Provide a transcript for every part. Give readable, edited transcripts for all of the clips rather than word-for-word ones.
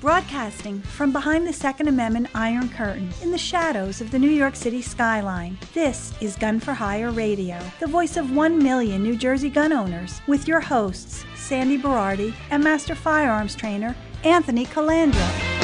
Broadcasting from behind the Second Amendment Iron Curtain in the shadows of the New York City skyline, this is Gun for Hire Radio, the voice of 1 million New Jersey gun owners, with your hosts, Sandy Berardi and Master Firearms Trainer, Anthony Calandra.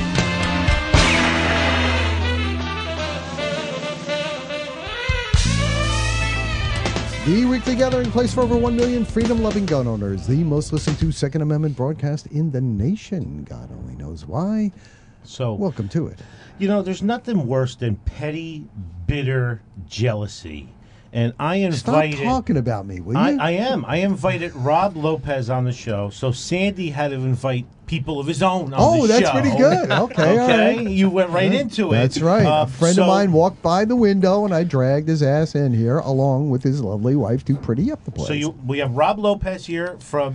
The weekly gathering place for over 1 million freedom-loving gun owners. The most listened to Second Amendment broadcast in the nation. God only knows why. So, welcome to it. You know, there's nothing worse than petty, bitter jealousy. And I invited... Stop talking about me, will you? I am. I invited Rob Lopez on the show, so Sandy had to invite people of his own on the show. Oh, that's pretty good. Okay, all right. You went right into it. That's right. A friend of mine walked by the window, and I dragged his ass in here, along with his lovely wife, to pretty up the place. So we have Rob Lopez here from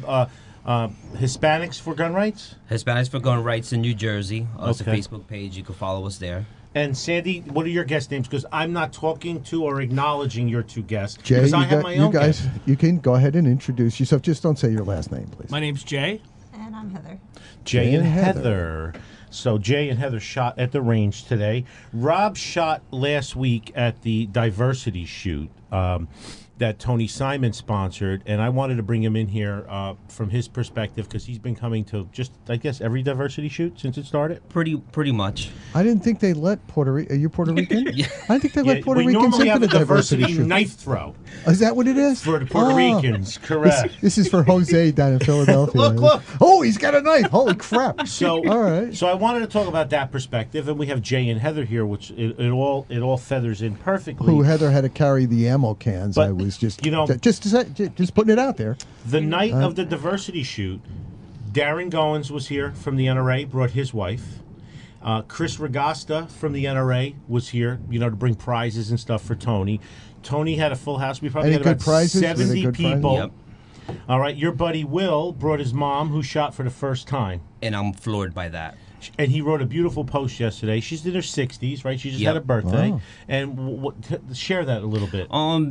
Hispanics for Gun Rights? Hispanics for Gun Rights in New Jersey. It's a Facebook page. You can follow us there. And Sandy, what are your guest names? Because I'm not talking to or acknowledging your two guests. Jay, because I have my own guest. You can go ahead and introduce yourself. Just don't say your last name, please. My name's Jay. And I'm Heather. Jay and Heather. So Jay and Heather shot at the range today. Rob shot last week at the diversity shoot that Tony Simon sponsored, and I wanted to bring him in here from his perspective because he's been coming to just, I guess, every diversity shoot since it started. Pretty much. I didn't think they let Puerto Rican. Are you Puerto Rican? Yeah. I think they let Puerto Ricans into the have a diversity shoot. Knife throw. Is that what it is? For the Puerto Ricans, correct. This is for Jose down in Philadelphia. Look. Oh, he's got a knife. Holy crap. So, all right. So I wanted to talk about that perspective, and we have Jay and Heather here, which it all feathers in perfectly. Who Heather had to carry the ammo cans. But, I was just, you know, just putting it out there. The night of the diversity shoot, Darren Goins was here from the NRA, brought his wife. Chris Regasta from the NRA was here, to bring prizes and stuff for Tony. Tony had a full house. We probably had about 70 people. Yep. All right, your buddy Will brought his mom, who shot for the first time. And I'm floored by that. And he wrote a beautiful post yesterday. She's in her 60s, right? She just had a birthday. Wow. And share that a little bit.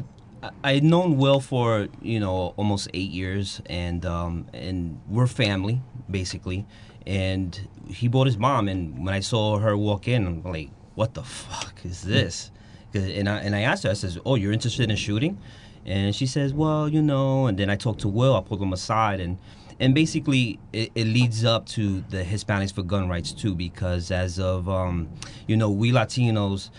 I'd known Will for almost 8 years, and we're family basically. And he brought his mom, and when I saw her walk in, I'm like, "What the fuck is this?" And I asked her. I says, "Oh, you're interested in shooting?" And she says, "Well, And then I talked to Will. I pulled him aside, and basically it leads up to the Hispanics for Gun Rights too, because as of we Latinos,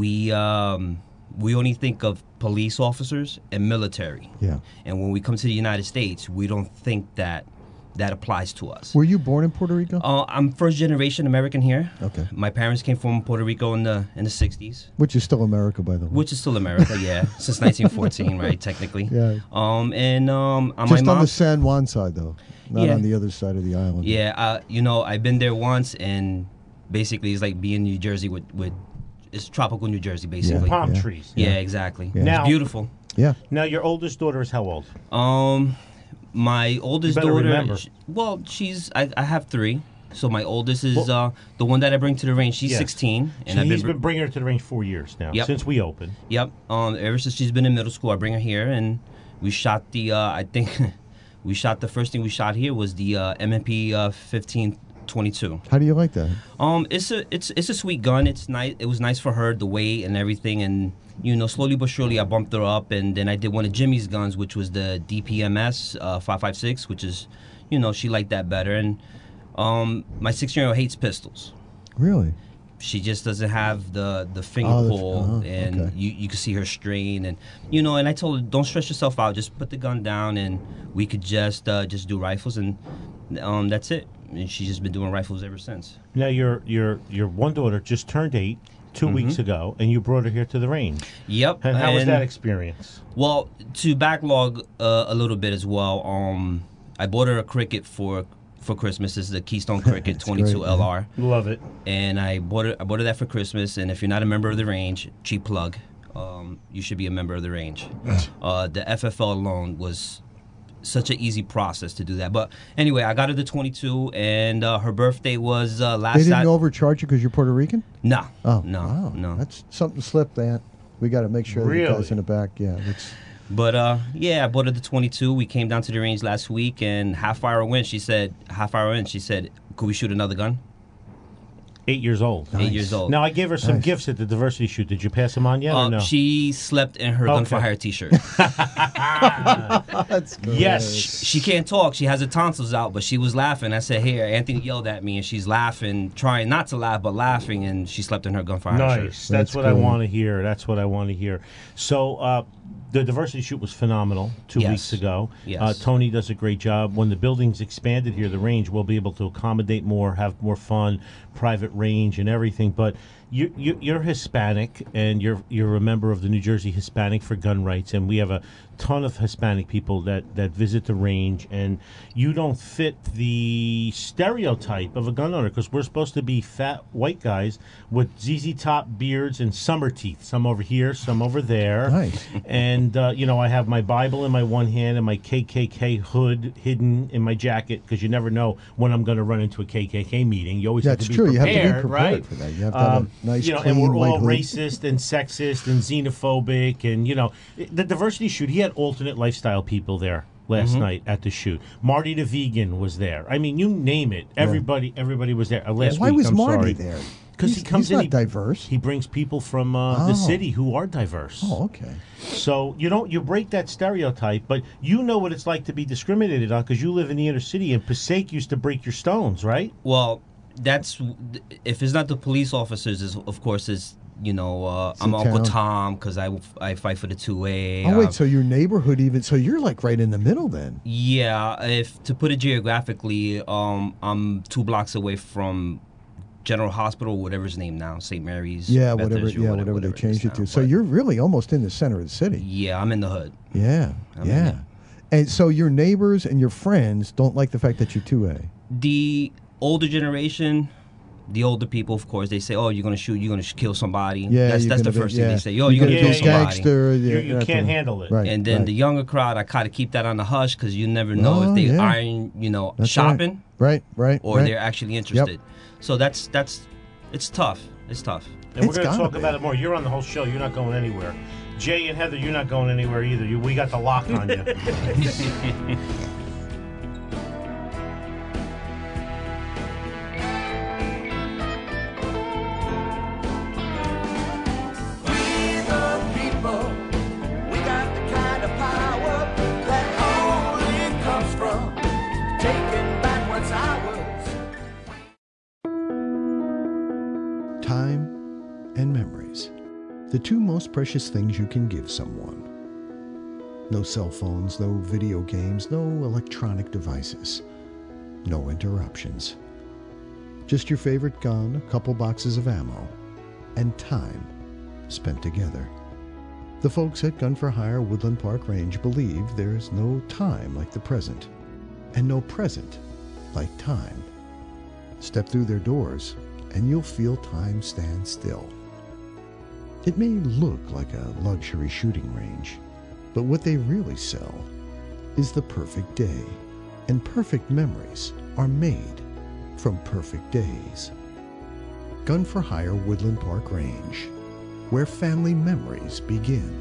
we only think of police officers and military. Yeah. And when we come to the United States, we don't think that applies to us. Were you born in Puerto Rico? I'm first generation American here. Okay. My parents came from Puerto Rico in the 60s. Which is still America, by the way. Which is still America, yeah. Since 1914, right, technically. Yeah. Just my mom, on the San Juan side, though. Not on the other side of the island. Yeah, I've been there once, and basically it's like being in New Jersey with it's tropical New Jersey, basically. Palm trees. Yeah, exactly. Yeah. Now, it's beautiful. Yeah. Now, your oldest daughter is how old? My oldest daughter. Remember. I have 3. So my oldest is the one that I bring to the range. She's 16, and he's been bringing her to the range 4 years now, since we opened. Yep. Ever since she's been in middle school, I bring her here, and we shot the. I think we shot the first thing we shot here was the MMP 1522. How do you like that? It's a sweet gun. It's nice. It was nice for her, the weight and everything, and slowly but surely I bumped her up, and then I did one of Jimmy's guns, which was the DPMS 5.56, which is, she liked that better. And my 16-year-old hates pistols. Really? She just doesn't have the finger pull, and okay. you can see her strain, and And I told her, don't stress yourself out. Just put the gun down, and we could just do rifles, and that's it. And she's just been doing rifles ever since. Now your one daughter just turned 8 2 weeks ago, and you brought her here to the range. Yep. And how was that experience? Well, to backlog a little bit as well, I bought her a Cricket for Christmas. This is the Keystone Cricket 22 great, LR. Love it. And I bought her that for Christmas. And if you're not a member of the range, cheap plug, you should be a member of the range. The FFL alone was such an easy process to do that. But anyway, I got her the 22, and her birthday was last. They didn't overcharge you because you're Puerto Rican? No. Oh, no, wow. no. That's something slipped, Aunt. We got to make sure the guys in the back. Yeah, But I bought her the 22. We came down to the range last week, and half hour in, she said, "Could we shoot another gun?" 8 years old. 8 years old. Now, I gave her some Nice. gifts at the diversity shoot. Did you pass them on yet or no? She slept in her Gun for Hire T-shirt. That's good. Yes. She can't talk. She has her tonsils out, but she was laughing. I said, "Here." Anthony yelled at me, and she's laughing, trying not to laugh, but laughing, and she slept in her Gun for Hire shirt. Nice. That's what I want to hear. That's what I want to hear. So, the diversity shoot was phenomenal 2 Yes. weeks ago. Yes. Tony does a great job. When the building's expanded here, the range, we'll be able to accommodate more, have more fun, private range and everything. But you're Hispanic, and you're a member of the New Jersey Hispanic for Gun Rights, and we have a ton of Hispanic people that visit the range, and you don't fit the stereotype of a gun owner, because we're supposed to be fat white guys with ZZ Top beards and summer teeth, some over here, some over there. Nice. And I have my Bible in my one hand and my KKK hood hidden in my jacket, because you never know when I'm going to run into a KKK meeting. You always have That's to be true. prepared, You have to be prepared right? for that. You have to have a nice, clean and we're white all hood. racist and sexist and xenophobic, and the diversity shoot. He had alternate lifestyle people there last night at the shoot. Marty the vegan was there. I mean, you name it. Everybody was there. Last Why week, was I'm Marty sorry. there? Because he comes he's in. not diverse. He brings people from the city who are diverse. Oh, okay. So you break that stereotype, but you know what it's like to be discriminated on, because you live in the inner city, and Passaic used to break your stones, right? Well, that's if it's not the police officers, of course, is I'm Uncle town. Tom, because I fight for the 2A. Oh, wait, so your neighborhood so you're like right in the middle then. Yeah, if to put it geographically, I'm 2 blocks away from General Hospital, whatever his name now, St. Mary's. Yeah, Bethesda, whatever they changed it to. is So now, you're really almost in the center of the city. Yeah, I'm in the hood. Yeah, I'm in yeah. it. And so your neighbors and your friends don't like the fact that you're 2A. The older generation, the older people, of course, they say, "Oh, you're gonna shoot, you're gonna kill somebody." Yeah, that's you're the gonna be- first thing yeah. they say. "Oh, you're gonna Yeah, kill yeah, somebody." Gangster. Yeah, You that's can't right. handle it. Right. And then right. the younger crowd, I kind of keep that on the hush, because you never know Oh, if they yeah. iron, That's shopping, Right. or right. they're actually interested. So that's it's tough. It's tough. And It's we're going to gotta talk be. about it more. You're on the whole show. You're not going anywhere. Jay and Heather, you're not going anywhere either. We got the lock on you. Time and memories. The two most precious things you can give someone. No cell phones, no video games, no electronic devices. No interruptions. Just your favorite gun, a couple boxes of ammo, and time spent together. The folks at Gun for Hire Woodland Park Range believe there's no time like the present, and no present like time. Step through their doors, and you'll feel time stand still. It may look like a luxury shooting range, but what they really sell is the perfect day, and perfect memories are made from perfect days. Gun for Hire Woodland Park Range, where family memories begin.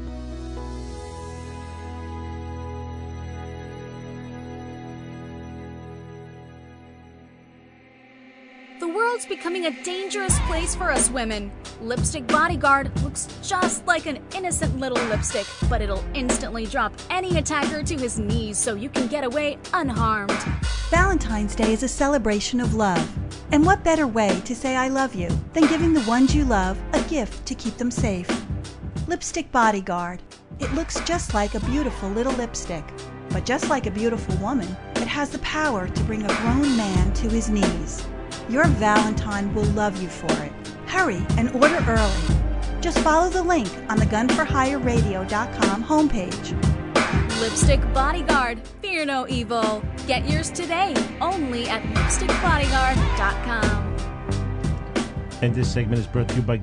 The world's becoming a dangerous place for us women. Lipstick Bodyguard looks just like an innocent little lipstick, but it'll instantly drop any attacker to his knees so you can get away unharmed. Valentine's Day is a celebration of love. And what better way to say I love you than giving the ones you love a gift to keep them safe? Lipstick Bodyguard. It looks just like a beautiful little lipstick. But just like a beautiful woman, it has the power to bring a grown man to his knees. Your Valentine will love you for it. Hurry and order early. Just follow the link on the gunforhireradio.com homepage. Lipstick Bodyguard. Fear no evil. Get yours today, only at lipstickbodyguard.com. And this segment is brought to you by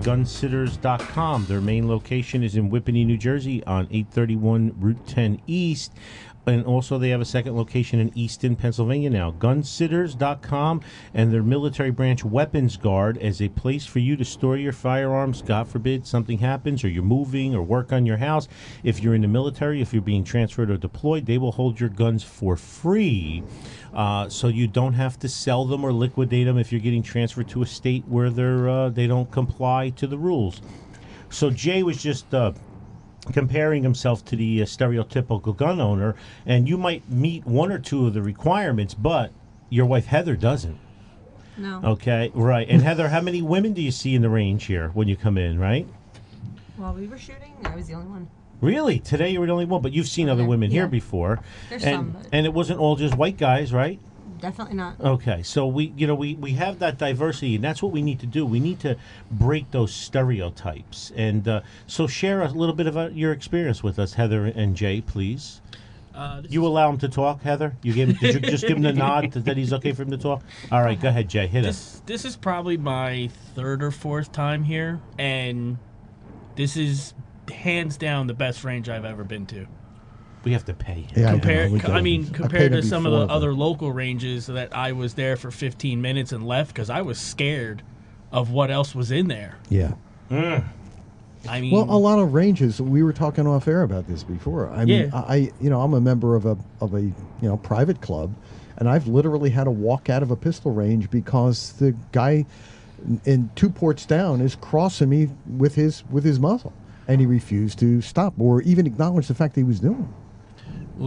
Gunsitters.com. Their main location is in Whippany, New Jersey on 831 Route 10 East. And also they have a second location in Easton, Pennsylvania now. Gunsitters.com and their military branch Weapons Guard as a place for you to store your firearms. God forbid something happens or you're moving or work on your house. If you're in the military, if you're being transferred or deployed, they will hold your guns for free. So you don't have to sell them or liquidate them if you're getting transferred to a state where they don't comply to the rules. So Jay was just comparing himself to the stereotypical gun owner, and you might meet one or two of the requirements, but your wife Heather doesn't. No. Okay, right. And Heather, how many women do you see in the range here when you come in, right? While we were shooting, I was the only one. Really? Today you were the only one, but you've seen other women here before. There's and, some, but and it wasn't all just white guys, right? definitely not. Okay, so we have that diversity, and that's what we need to do. We need to break those stereotypes. And so share a little bit about your experience with us, Heather and Jay, please. You allow him to talk, Heather? Did you just give him the nod that he's okay for him to talk? All right, go ahead, Jay. Hit us. This is probably my third or fourth time here, and this is hands down the best range I've ever been to. We have to pay. Yeah, Compared compared to some of the other local ranges that I was there for 15 minutes and left because I was scared of what else was in there. Yeah. I mean, Well, a lot of ranges. We were talking off air about this before. I mean, I'm a member of a private club, and I've literally had to walk out of a pistol range because the guy in 2 ports down is crossing me with his muzzle, and he refused to stop or even acknowledge the fact that he was doing it. well,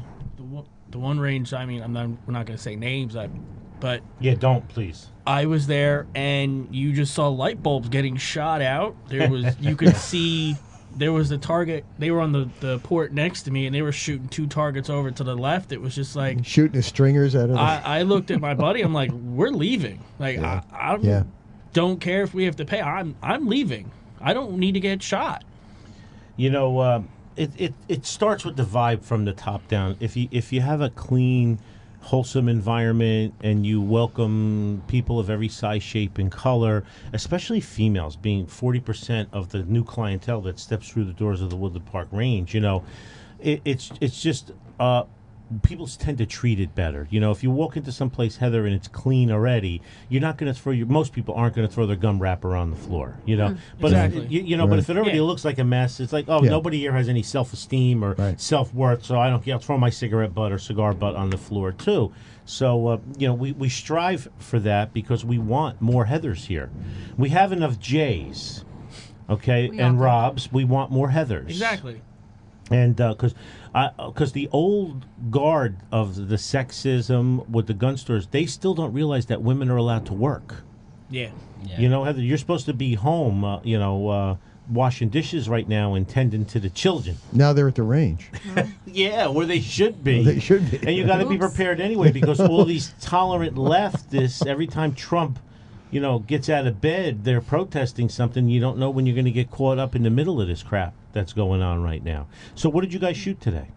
the one range. I mean, we're not going to say names, but Yeah, don't, please. I was there, and you just saw light bulbs getting shot out. You could see there was the target. They were on the port next to me, and they were shooting 2 targets over to the left. It was just like Shooting his stringers out of the... I looked at my buddy. I'm like, we're leaving. Like I don't care if we have to pay. I'm leaving. I don't need to get shot. You know, it starts with the vibe from the top down. If you have a clean, wholesome environment and you welcome people of every size, shape, and color, especially females being 40% of the new clientele that steps through the doors of the Woodland Park Range, you know, it's just people tend to treat it better. You know, if you walk into some place, Heather, and it's clean already, you're not going to most people aren't going to throw their gum wrapper on the floor, you know. But Exactly. But if it already looks like a mess, it's like, nobody here has any self-esteem or self-worth, so I don't care. I'll throw my cigarette butt or cigar butt on the floor too. So we strive for that because we want more Heathers here. We have enough Jays, okay, and Robs. We want more Heathers. Exactly. And because the old guard of the sexism with the gun stores, they still don't realize that women are allowed to work. Yeah. You know, Heather, you're supposed to be home, washing dishes right now and tending to the children. Now they're at the range. Yeah, where they should be. They should be. And you got to be prepared anyway because all these tolerant leftists, every time Trump, gets out of bed, they're protesting something. You don't know when you're going to get caught up in the middle of this crap that's going on right now. So what did you guys shoot today?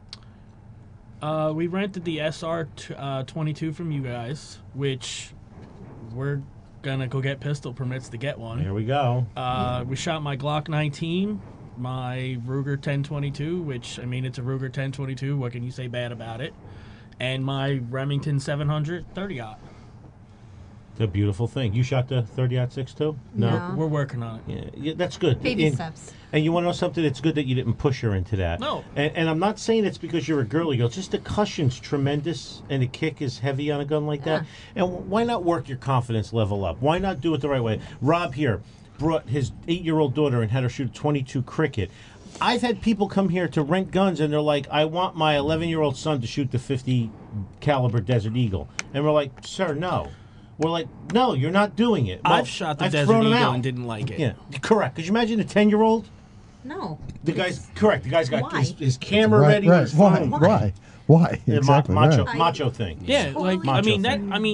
We rented the SR-22 from you guys, which we're going to go get pistol permits to get one. Here we go. We shot my Glock 19, my Ruger 1022, which, I mean, it's a Ruger 1022. What can you say bad about it? And my Remington 700 30-aught. It's a beautiful thing. You shot the 30-06 too? No. We're working on it. Yeah, that's good. Baby steps. And you want to know something? It's good that you didn't push her into that. No. And I'm not saying it's because you're a girly girl. It's just the cushion's tremendous and the kick is heavy on a gun like that. And why not work your confidence level up? Why not do it the right way? Rob here brought his 8-year-old daughter and had her shoot 22 cricket. I've had people come here to rent guns and they're like, I want my 11-year-old son to shoot the 50 caliber Desert Eagle. And we're like, sir, no. We're like, no, you're not doing it. Well, I've shot the Desert Eagle and didn't like it. Yeah, correct. Could you imagine a 10-year-old? No. The guy's correct. The guy's got Why? his camera ready. Right. With his phone. Why? Exactly. Macho thing. Yeah, like Macho I'm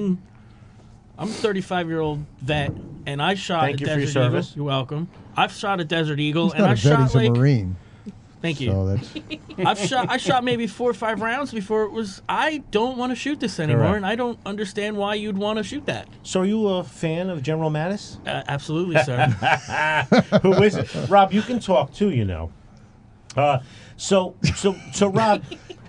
a 35-year-old vet, and I shot Thank a you for your Desert Eagle. service. You're welcome. I've shot a Desert Eagle, He's and not I a vet, shot he's a Marine. Thank you. So that's I shot maybe 4 or 5 rounds before it was. I don't want to shoot this anymore, Correct. and I don't understand why you'd want to shoot that. So are you a fan of General Mattis? Absolutely, sir. Who is it? Rob, you can talk too, So Rob,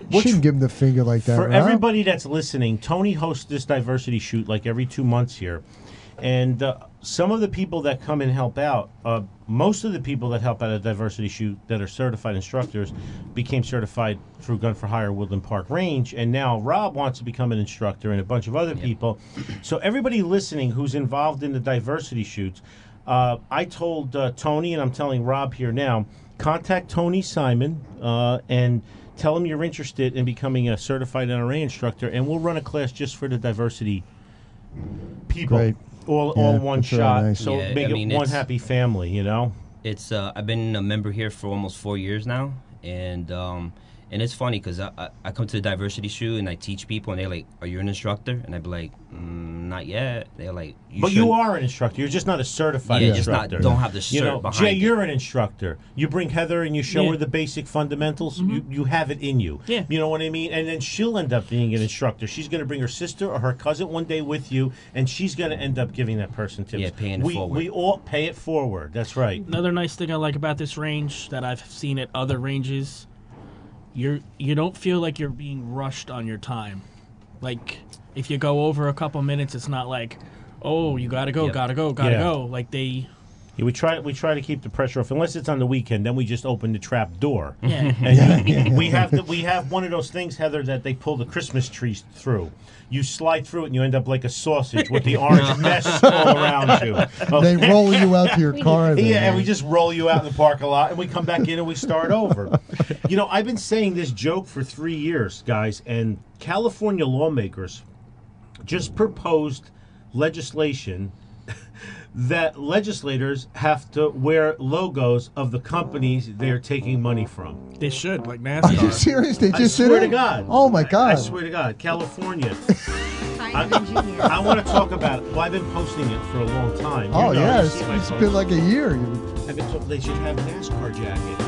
Shouldn't give him the finger like that, For Rob. everybody that's listening, Tony hosts this diversity shoot like every 2 months here. And some of the people that come and help out, most of the people that help out at diversity shoot that are certified instructors became certified through Gun for Hire Woodland Park Range. And now Rob wants to become an instructor and a bunch of other people. So everybody listening who's involved in the diversity shoots, I told Tony, and I'm telling Rob here now, contact Tony Simon and tell him you're interested in becoming a certified NRA instructor, and we'll run a class just for the diversity people. Great. All one that's really shot. nice. So Yeah, make I mean, it one it's- happy family, you know? It's I've been a member here for almost 4 years now, and it's funny because I come to the diversity shoot and I teach people, and they're like, "Are you an instructor?" And I'd be like, "Not yet." They're like, But you are an instructor. You're just not a certified yeah, just not instructor. don't have the cert You know, behind Jay, it. you're an instructor. You bring Heather and you show Yeah. her the basic fundamentals. You have it in you. Yeah. You know what I mean? And then she'll end up being an instructor. She's going to bring her sister or her cousin one day with you, and she's going to end up giving that person tips. Yeah, paying it we, forward. We all pay it forward. That's right. Another nice thing I like about this range that I've seen at other ranges, you don't feel like you're being rushed on your time. Like if you go over a couple minutes, it's not like, oh, you gotta go, Yep. gotta go. Like they, Yeah, we try to keep the pressure off. Unless it's on the weekend, then we just open the trap door. yeah. And we have one of those things, Heather, that they pull the Christmas trees through. You slide through it and you end up like a sausage with the orange mess all around you. They Okay? roll you out to your car. then. Yeah, and we just roll you out in the parking lot, and we come back in and we start over. You know, I've been saying this joke for 3 years, guys, and California lawmakers just proposed legislation that legislators have to wear logos of the companies they are taking money from. They should, like Are you NASCAR. serious? They I just did swear it? to God. Oh, my God. I swear to God, California. Kind of engineer. I want to talk about it. Well, I've been posting it for a long time. Oh, You know, yeah. you It's see my it's post. been like a year. I've been told they should have NASCAR jackets.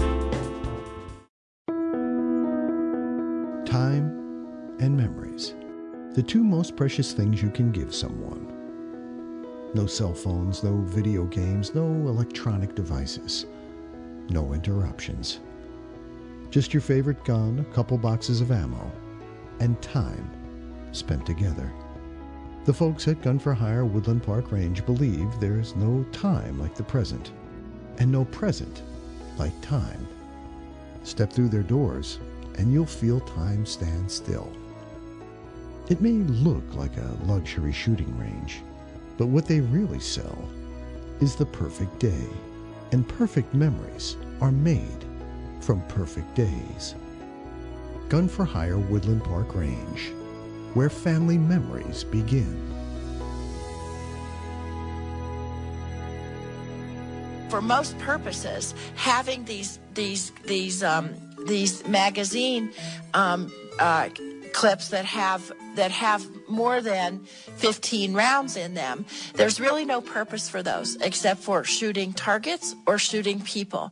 Time and memories. The two most precious things you can give someone. No cell phones, no video games, no electronic devices. No interruptions. Just your favorite gun, a couple boxes of ammo, and time spent together. The folks at Gun for Hire Woodland Park Range believe there's no time like the present, and no present like time. Step through their doors, and you'll feel time stand still. It may look like a luxury shooting range, but what they really sell is the perfect day, and perfect memories are made from perfect days. Gun for Hire Woodland Park Range, where family memories begin. For most purposes, having these magazine clips that have more than 15 rounds in them, there's really no purpose for those except for shooting targets or shooting people.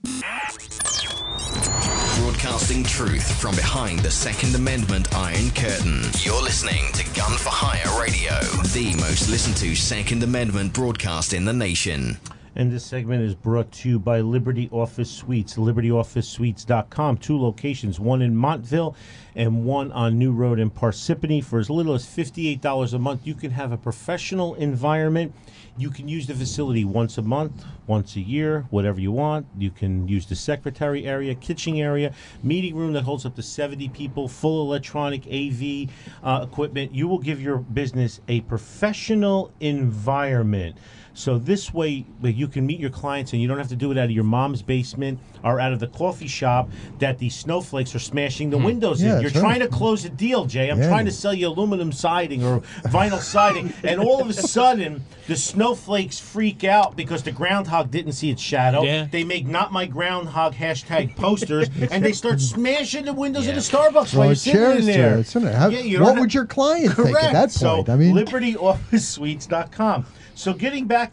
Broadcasting truth from behind the Second Amendment Iron Curtain. You're listening to Gun for Hire Radio, the most listened to Second Amendment broadcast in the nation. And this segment is brought to you by Liberty Office Suites, libertyofficesuites.com. 2 locations, one in Montville and one on New Road in Parsippany. For as little as $58 a month, you can have a professional environment. You can use the facility once a month, once a year, whatever you want. You can use the secretary area, kitchen area, meeting room that holds up to 70 people, full electronic AV equipment. You will give your business a professional environment. So this way you can meet your clients and you don't have to do it out of your mom's basement or out of the coffee shop that these snowflakes are smashing the windows Yeah, in. You're that's right. trying to close a deal, Jay. I'm Yeah. trying to sell you aluminum siding or vinyl siding, and all of a sudden the snowflakes freak out because the groundhog didn't see its shadow. Yeah. They make "Not My Groundhog" hashtag posters, and they start smashing the windows of the Starbucks while you're sitting in there. What would your client think at that So, point? I mean, LibertyOfficeSuites.com. So getting back to this,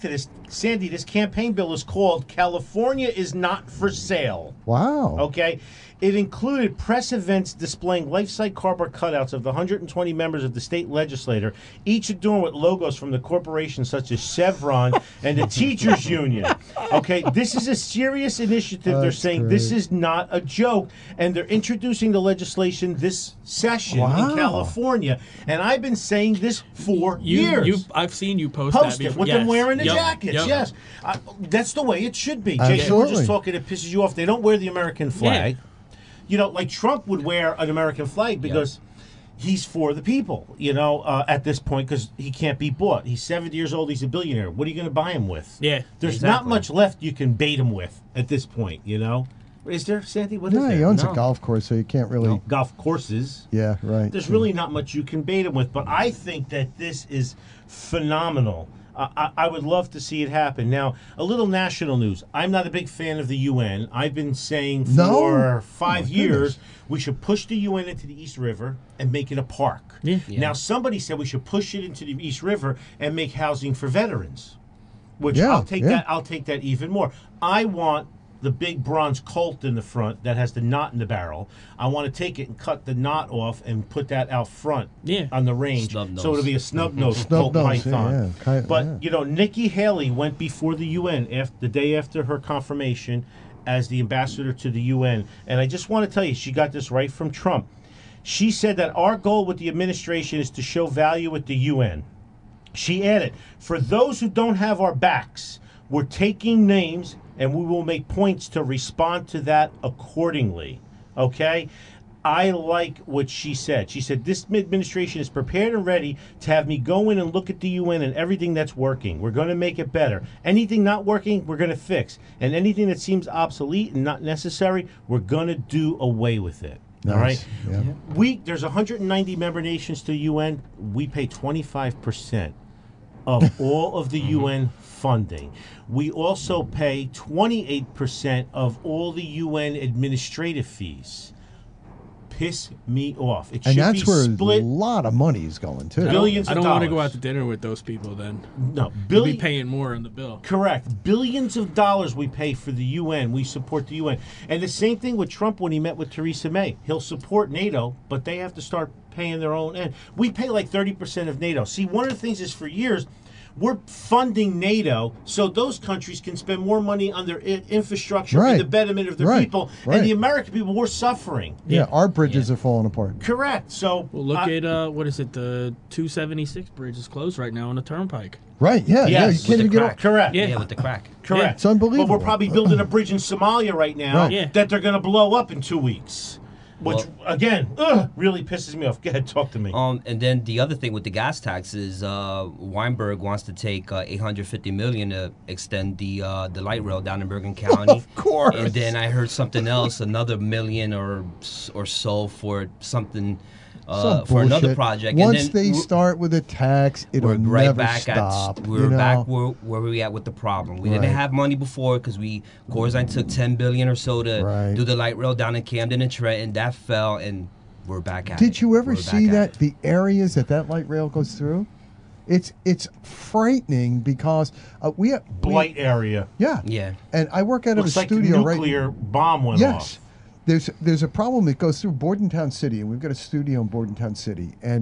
Sandy, this campaign bill is called California is Not for Sale. Wow. Okay. It included press events displaying life-size cardboard cutouts of the 120 members of the state legislature, each adorned with logos from the corporations such as Chevron and the Teachers Union. Okay, this is a serious initiative. They're saying this is not a joke, and they're introducing the legislation this session in California. And I've been saying this for years. I've seen you post Post that it before. with them wearing the jackets. Yes, that's the way it should be. Jason, we're just talking. It pisses you off. They don't wear the American flag. Yeah. You know, like Trump would wear an American flag because he's for the people, you know, at this point, because he can't be bought. He's 70 years old. He's a billionaire. What are you going to buy him with? Yeah. There's not much left you can bait him with at this point, you know? Is there, Sandy? What is there? He owns a golf course, so you can't really... Golf courses. Yeah, right. There's really not much you can bait him with, but I think that this is phenomenal. I would love to see it happen. Now, a little national news. I'm not a big fan of the UN. I've been saying for 5 years we should push the UN into the East River and make it a park. Yeah. Now, somebody said we should push it into the East River and make housing for veterans, which Yeah, I'll take that. I'll take that even more. I want the big bronze Colt in the front that has the knot in the barrel. I want to take it and cut the knot off and put that out front on the range. So it'll be a snub-nosed Colt Python. But, you know, Nikki Haley went before the UN the day after her confirmation as the ambassador to the UN. And I just want to tell you, she got this right from Trump. She said that our goal with the administration is to show value at the UN. She added, for those who don't have our backs, we're taking names and we will make points to respond to that accordingly. Okay? I like what she said. She said, this administration is prepared and ready to have me go in and look at the UN and everything that's working. We're going to make it better. Anything not working, we're going to fix. And anything that seems obsolete and not necessary, we're going to do away with it. Nice. All right? Yeah. There's 190 member nations to the UN. We pay 25% of all of the UN funding. We also pay 28% of all the UN administrative fees. Piss me off. It should And that's be where split. a lot of money is going, too. Billions I of don't want to dollars. go out to dinner with those people then. No, You'll be paying more on the bill. Correct. Billions of dollars we pay for the UN. We support the UN. And the same thing with Trump when he met with Theresa May. He'll support NATO, but they have to start paying their own end. We pay like 30% of NATO. See, one of the things is for years, we're funding NATO so those countries can spend more money on their infrastructure and the betterment of their people. And the American people, we're suffering. Yeah, our bridges are falling apart. Correct. So Well, look at, what is it, the 276 bridge is closed right now on the Turnpike. Right, yeah. Yes. You With can't even get off. Correct. Yeah, with the crack. Correct. It's unbelievable. But we're probably building a bridge in Somalia right now Right. Yeah. that they're going to blow up in 2 weeks. Which, again, really pisses me off. Go ahead, talk to me. And then the other thing with the gas tax is Weinberg wants to take $850 million to extend the light rail down in Bergen County. Of course. And then I heard something else, another million or so for something Some for another bullshit. project. Once and then they start with a tax, it'll we're right never back stop. at we're you back know? where we at with the problem. We Right. didn't have money before because Corzine took $10 billion or so to do the light rail down in Camden and Trenton. That fell, and we're back at it. Did you ever We're see back at that the areas that light rail goes through? It's frightening because we have Blight area. Yeah, yeah. And I work out of Looks a like studio the nuclear bomb went Yes. off. There's a problem that goes through Bordentown City, and we've got a studio in Bordentown City, and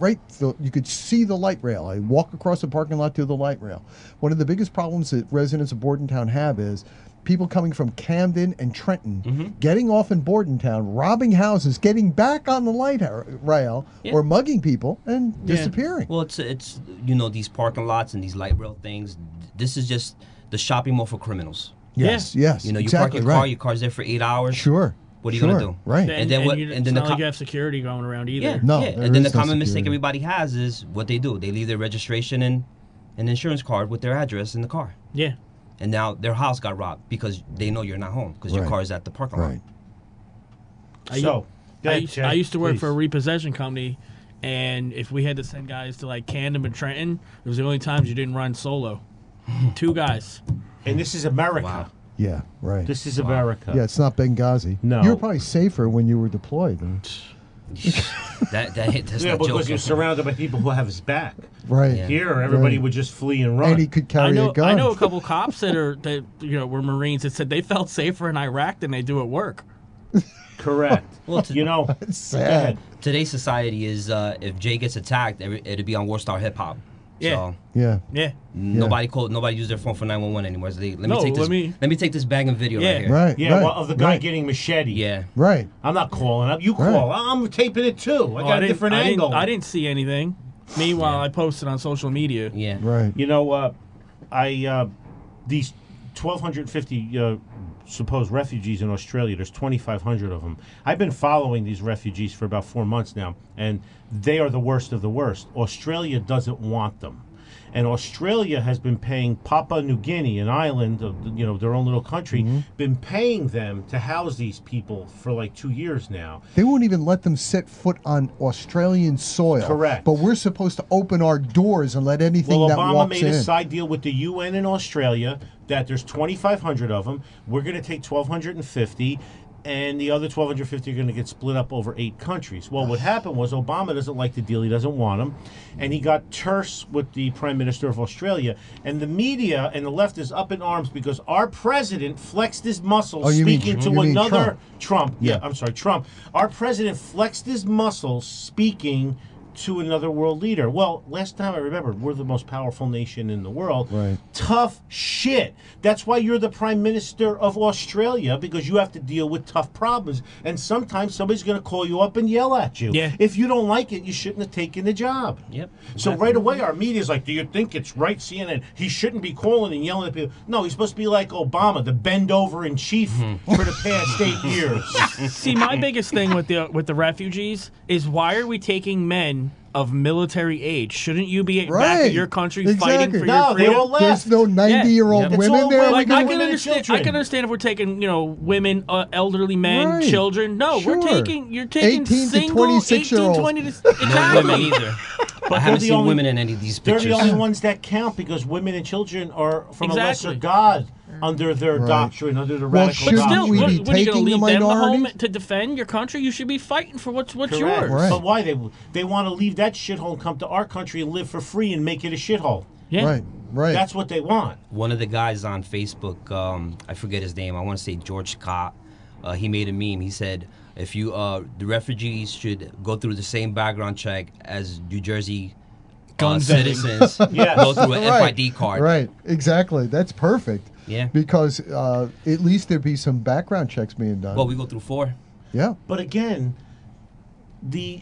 you could see the light rail. I walk across the parking lot to the light rail. One of the biggest problems that residents of Bordentown have is people coming from Camden and Trenton, getting off in Bordentown, robbing houses, getting back on the light rail, or mugging people and disappearing. Well, it's these parking lots and these light rail things. This is just the shopping mall for criminals. Yes. You exactly, park your car, right. your car's there for 8 hours. Sure. What are you going to do? Right. And then what? It's And then not the like you have security going around either. Yeah, No, yeah. there And then the is no common mistake security. everybody has is what they do. They leave their registration and an insurance card with their address in the car. Yeah. And now their house got robbed because they know you're not home because your Right. car is at the parking lot. Right. I used to work for a repossession company, and if we had to send guys to like Camden and Trenton, it was the only times you didn't run solo. 2 guys. And this is America. Wow. Yeah, right. This is America. Yeah, it's not Benghazi. No. You were probably safer when you were deployed. That's Yeah, not because joking. you're surrounded by people who have his back. Right. Yeah. Here, everybody Right. would just flee and run. And he could carry a gun. I know a couple cops that were Marines that said they felt safer in Iraq than they do at work. Correct. Well, You know, It's go sad. ahead. Today's society is if Jay gets attacked, it'd be on War Star Hip Hop. Yeah. So Yeah. Yeah. nobody used their phone for 911 anymore. So let No, me take this bag and video Yeah. right here. Right. Yeah, right, well, of the guy right, getting machete. Yeah. Right. I'm not calling up. You Right. call. I'm taping it too. I Oh, got a didn't- different I angle. I didn't see anything. Meanwhile, I posted on social media. Yeah. Right. You know, these 1,250 supposed refugees in Australia, there's 2,500 of them. I've been following these refugees for about 4 months now, and they are the worst of the worst. Australia doesn't want them. And Australia has been paying Papua New Guinea, an island, their own little country, been paying them to house these people for like 2 years now. They won't even let them set foot on Australian soil. Correct. But we're supposed to open our doors and let anything Well, that Obama walks made in. a side deal with the UN in Australia that there's 2,500 of them. We're going to take 1,250, and the other 1,250 are going to get split up over 8 countries. Well, what happened was Obama doesn't like the deal. He doesn't want them. And he got terse with the Prime Minister of Australia. And the media and the left is up in arms because our president flexed his muscles Oh, you mean- speaking you to mean another... Trump. Yeah, I'm sorry, Trump. Our president flexed his muscles speaking to another world leader. Well, last time I remember, we're the most powerful nation in the world. Right. Tough shit. That's why you're the Prime Minister of Australia, because you have to deal with tough problems. And sometimes somebody's going to call you up and yell at you. Yeah. If you don't like it, you shouldn't have taken the job. Yep. So right away, our media's like, do you think it's right, CNN? He shouldn't be calling and yelling at people. No, he's supposed to be like Obama, the bend over in chief for the past 8 years. See, my biggest thing with the refugees is why are we taking men of military age? Shouldn't you be back Right. in your country Exactly. fighting for No, your they freedom? all left. There's no 90-year-old Yep. It's women all there. women. Like We're I doing can women and understand. I children. can understand if we're taking women, elderly men, Right. children. No, Sure. you're taking 18 to single 26-year-olds. 18, 20 to No exactly. women either. I they're haven't the seen only- women in any of these They're pictures. the only ones that count because women and children are from a lesser Exactly. god under their Right. doctrine, under the Well, radical But shouldn't still, doctrine. we what, be what are you taking going to the leave them the home minorities? to defend your country? You should be fighting for what's Correct. yours. Right. But why they want to leave that shithole and come to our country and live for free and make it a shithole? Yeah. Right. Right. That's what they want. One of the guys on Facebook, I forget his name. I want to say George Scott. He made a meme. He said, "If you the refugees should go through the same background check as New Jersey Gun vetting. citizens Yes. go through an Right. FID card." Right. Exactly. That's perfect. Yeah. Because at least there'd be some background checks being done. Well, we go through 4. yeah. But again, the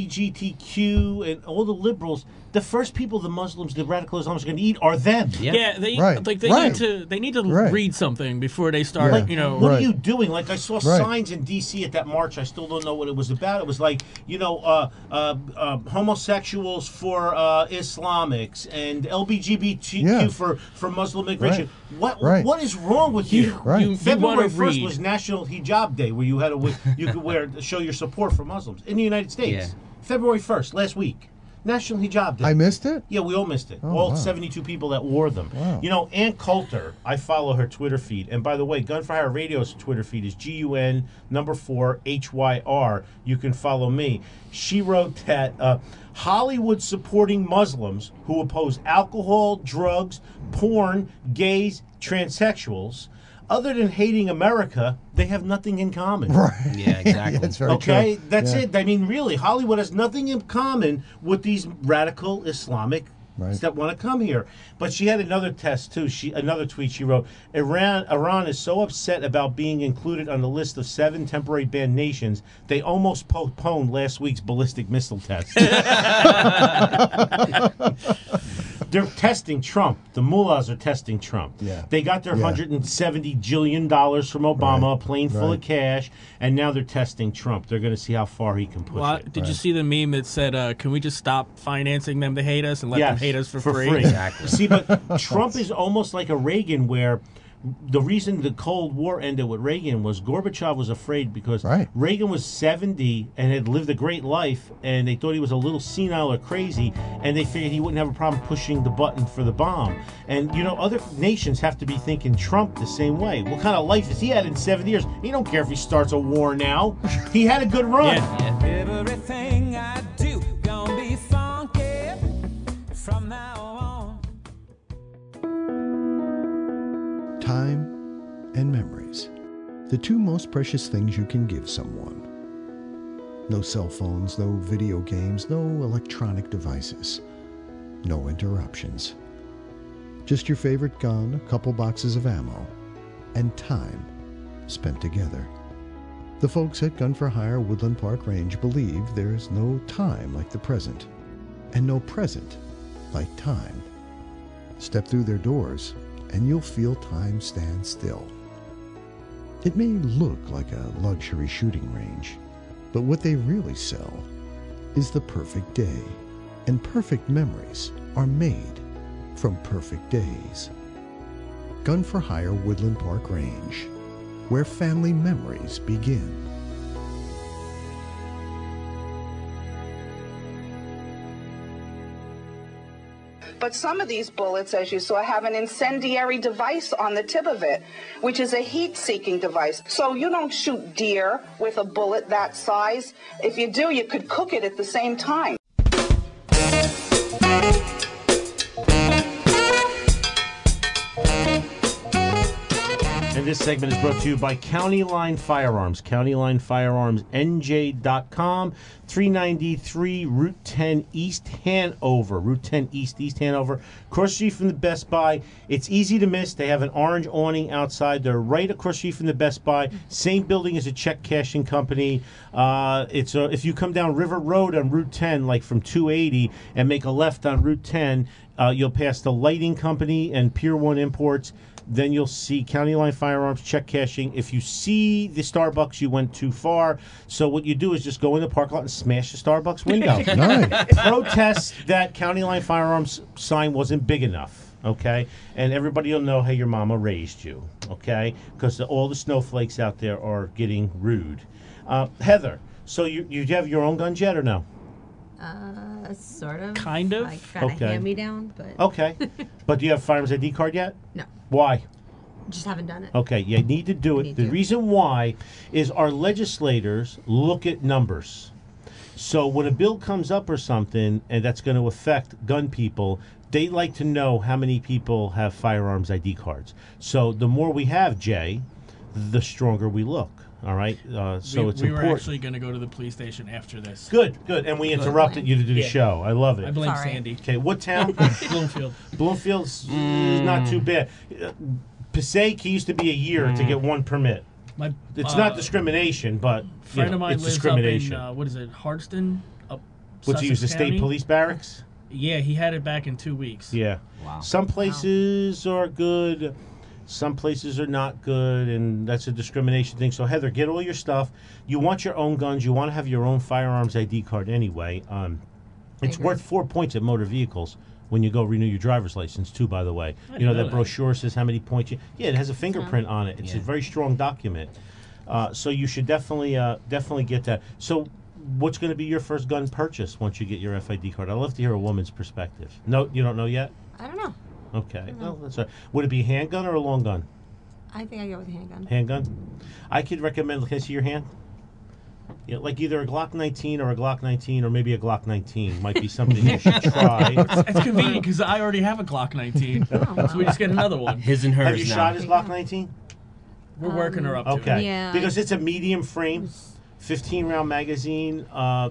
LGBTQ and all the liberals, the first people the Muslims, the radical Islamists are going to eat are them. Yeah. Yeah, they Right. like they Right. need to Right. read something before they start. Yeah. You know, What Right. are you doing? Like I saw Right. signs in D.C. at that march. I still don't know what it was about. It was like, homosexuals for Islamics and LGBTQ Yeah. for Muslim immigration. Right. What is wrong with you? Right. you February wanna 1st read. was National Hijab Day, where you had you could show your support for Muslims in the United States. Yeah. February 1st, last week, National Hijab Day. I missed it? Yeah, we all missed it. Oh, all wow. 72 people that wore them. Wow. You know, Ann Coulter, I follow her Twitter feed. And by the way, Gun for Hire Radio's Twitter feed is GUN4HYR. You can follow me. She wrote that Hollywood supporting Muslims who oppose alcohol, drugs, porn, gays, transsexuals. Other than hating America, they have nothing in common. Right. Yeah, exactly. That's very Okay, true. that's Yeah. it. I mean, really, Hollywood has nothing in common with these radical Islamic Right. that want to come here. But she had another test too. Another tweet she wrote: Iran is so upset about being included on the list of 7 temporary banned nations, they almost postponed last week's ballistic missile test. They're testing Trump. The mullahs are testing Trump. Yeah. They got their Yeah. $170 jillion from Obama, Right. a plane full Right. of cash, and now they're testing Trump. They're going to see how far he can push Well, it. did you see the meme that said, "Can we just stop financing them to hate us and let them Yes, hate us for for free?" Exactly. See, but Trump is almost like a Reagan, where the reason the Cold War ended with Reagan was Gorbachev was afraid because Right. Reagan was 70 and had lived a great life, and they thought he was a little senile or crazy, and they figured he wouldn't have a problem pushing the button for the bomb. And, you know, other nations have to be thinking Trump the same way. What kind of life has he had in 7 years? He don't care if he starts a war now. He had a good run. Everything I do gonna be funky from now on. Time and memories. The two most precious things you can give someone. No cell phones, no video games, no electronic devices. No interruptions. Just your favorite gun, a couple boxes of ammo, and time spent together. The folks at Gun for Hire Woodland Park Range believe there's no time like the present, and no present like time. Step through their doors, and you'll feel time stand still. It may look like a luxury shooting range, but what they really sell is the perfect day, and perfect memories are made from perfect days. Gun for Hire Woodland Park Range, where family memories begin. But some of these bullets, as you saw, have an incendiary device on the tip of it, which is a heat-seeking device. So you don't shoot deer with a bullet that size. If you do, you could cook it at the same time. And this segment is brought to you by County Line Firearms. County Line Firearms, NJ.com, 393 Route 10 East Hanover. Route 10 East Hanover. Across the street from the Best Buy. It's easy to miss. They have an orange awning outside. They're right across the street from the Best Buy. Same building as a check cashing company. If you come down River Road on Route 10, like from 280, and make a left on Route 10, you'll pass the lighting company and Pier 1 Imports. Then you'll see County Line Firearms, check cashing. If you see the Starbucks, you went too far. So what you do is just go in the parking lot and smash the Starbucks window. Nice. Protest that County Line Firearms sign wasn't big enough, okay? And everybody will know, hey, your mama raised you, okay? Because all the snowflakes out there are getting rude. Heather, so you have your own guns yet or no? Sort of. Kind of. Like kind of Okay. hand-me-down, but... Okay. But do you have a firearms ID card yet? No. Why? Just haven't done it. Okay, you need to do it. The reason why is our legislators look at numbers. So when a bill comes up or something, and that's going to affect gun people, they like to know how many people have firearms ID cards. So the more we have, Jay, the stronger we look. All right? So it's we were important. actually going to go to the police station after this. Good. And we interrupted you to do the show. I love it. I blame Sandy. Okay, what town? Bloomfield. Bloomfield's not too bad. Passaic, he used to be a year to get one permit. It's not discrimination, but A friend of mine it's lives discrimination. up in, what is it, Hardston? What's he use, the Sussex state police barracks? Yeah, he had it back in 2 weeks. Yeah. Wow. Some places are good, some places are not good, and that's a discrimination thing. So, Heather, get all your stuff. You want your own guns. You want to have your own firearms ID card anyway. It's worth 4 points at motor vehicles when you go renew your driver's license, too, by the way. You know, that brochure says how many points you... Yeah, it has a fingerprint on it. It's a very strong document. So you should definitely get that. So what's going to be your first gun purchase once you get your FID card? I'd love to hear a woman's perspective. No, you don't know yet? I don't know. Okay. Well, that's all right. Would it be a handgun or a long gun? I think I go with a handgun. Handgun? I could recommend... Can I see your hand? Yeah, like either a Glock 19 or a Glock 19 or maybe a Glock 19 might be something you should try. It's convenient because I already have a Glock 19, so we just get another one. His and hers. Have you shot his Glock 19? We're working her up to it. Okay. Yeah. Because it's a medium frame, 15-round magazine,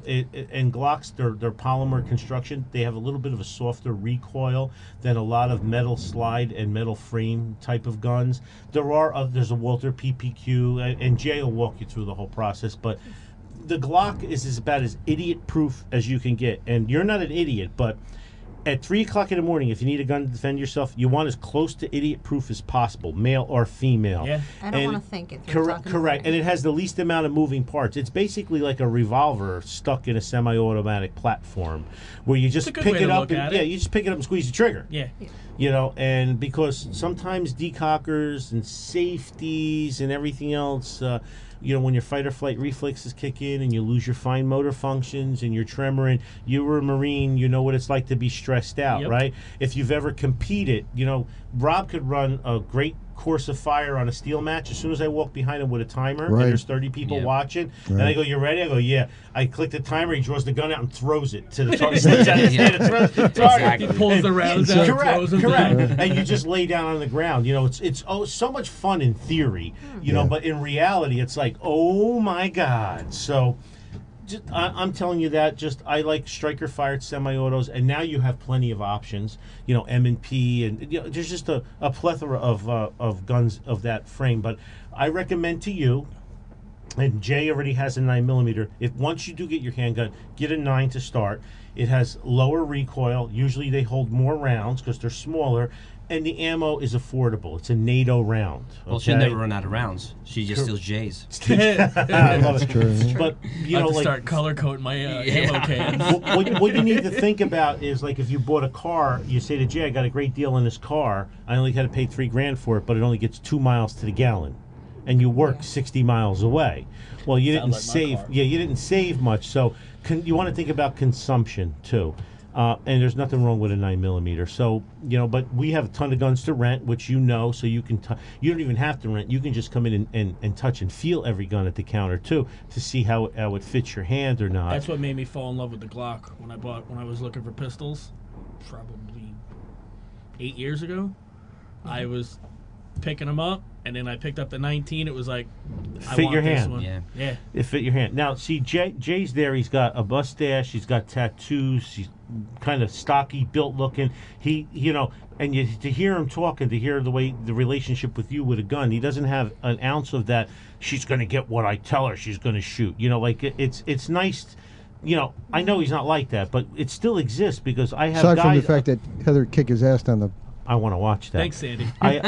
and Glocks, they're polymer construction. They have a little bit of a softer recoil than a lot of metal slide and metal frame type of guns. There's a Walther PPQ, and Jay will walk you through the whole process, but the Glock is about as idiot-proof as you can get. And you're not an idiot, but at 3 o'clock in the morning, if you need a gun to defend yourself, you want as close to idiot-proof as possible, male or female. Yeah. I don't want to think it. 3 o'clock in the Correct. morning. And it has the least amount of moving parts. It's basically like a revolver stuck in a semi-automatic platform where you just It's a good pick way it to up. look And, at yeah, it. you just pick it up and squeeze the trigger. Yeah. You know, and because sometimes decockers and safeties and everything else, you know, when your fight or flight reflexes kick in and you lose your fine motor functions and you're tremoring, you were a Marine, you know what it's like to be stressed out, Yep. right? If you've ever competed, you know, Rob could run a great course of fire on a steel match. As soon as I walk behind him with a timer, Right. and there's 30 people Yeah. watching, and I Right. go, "You ready?" I go, "Yeah." I click the timer. He draws the gun out and throws it to the target. Sticks out his hand and throws the target. Exactly. He pulls the rounds out, Correct, throws them correct. down. And you just lay down on the ground. You know, it's so much fun in theory. You know, Yeah. but in reality, it's like, oh my God. So. I'm telling you that. I like striker fired semi-autos, and now you have plenty of options. You know, M&P, and you know, there's just a plethora of guns of that frame. But I recommend to you, and Jay already has a 9mm. If once you do get your handgun, get a 9 to start. It has lower recoil. Usually they hold more rounds because they're smaller, and the ammo is affordable. It's a NATO round. Well, she'll okay? never run out of rounds. She just steals J's. I love it. true. But you I know, have to like start color coding my ammo cans. what you need to think about is like if you bought a car, you say to Jay, I got a great deal on this car. I only had to pay $3,000 for it, but it only gets 2 miles to the gallon, and you work 60 miles away. Well, you didn't Sounds like my save. car. Yeah, you didn't save much. So you want to think about consumption too. And there's nothing wrong with a 9mm. So, you know, but we have a ton of guns to rent, which you know, so you can you don't even have to rent. You can just come in and touch and feel every gun at the counter too to see how it fits your hand or not. That's what made me fall in love with the Glock when I was looking for pistols, probably 8 years ago. I was picking them up, and then I picked up the 19. It was like, I Fit want your this hand. one. Yeah. Yeah. It fit your hand. Now, see, Jay's there. He's got a mustache. He's got tattoos. He's kind of stocky, built looking. He, you know, and to hear him talking, to hear the way the relationship with you with a gun, he doesn't have an ounce of that. She's going to get what I tell her. She's going to shoot. You know, like it's nice. You know, I know he's not like that, but it still exists because I have Aside guys. from the fact that Heather kicked his ass down the. I want to watch that. Thanks, Sandy.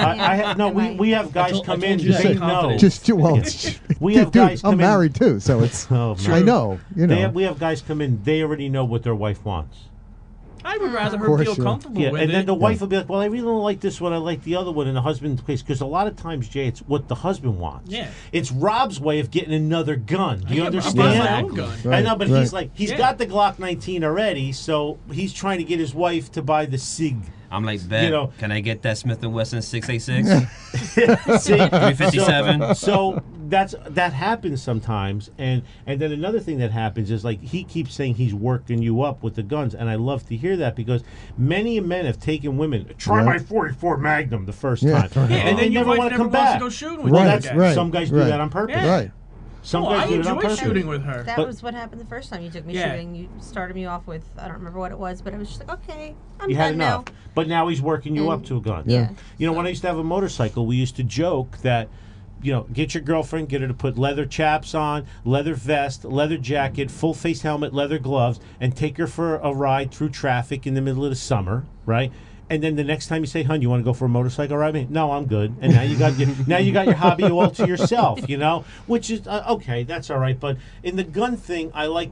We have guys told- I come told in. you They that know. confidence. Just well, We dude, have guys come I'm in- married too, so it's. Oh, man. I know, you know. We have guys come in. They already know what their wife wants. I would rather her course, feel yeah. comfortable Yeah, with and it. then the wife will be like, "Well, I really don't like this one. I like the other one." And the husband's case, because a lot of times, Jay, it's what the husband wants. Yeah. It's Rob's way of getting another gun. Do you Yeah, understand? Rob wants my own gun. I know, but he's Right. like, he's Yeah. got the Glock 19 already, so he's trying to get his wife to buy the SIG. I'm like, bet. You know- Can I get that Smith & Wesson 686? See? 357? So that happens sometimes, and then another thing that happens is like he keeps saying he's working you up with the guns, and I love to hear that because many men have taken women. Try my 44 Magnum the first Yeah, time, right. Yeah, and they your never wife want to never come wants back. to go shooting with Well, you that's again. some guys do right. that on purpose. Yeah. Right. Some Oh, guys I do it on enjoy purpose. shooting with her. That But- was what happened the first time you took me Yeah. shooting. You started me off with, I don't remember what it was, but I was just like, okay, I'm You had done enough, now. but now he's working you up And- to a gun. Yeah. You know, when I used to have a motorcycle, we used to joke that, you know, get your girlfriend, get her to put leather chaps on, leather vest, leather jacket, full face helmet, leather gloves, and take her for a ride through traffic in the middle of the summer, right? And then the next time you say, "Hun, you want to go for a motorcycle ride?" Me, no, I'm good. And now you got your hobby all to yourself, you know, which is okay. That's all right. But in the gun thing, I like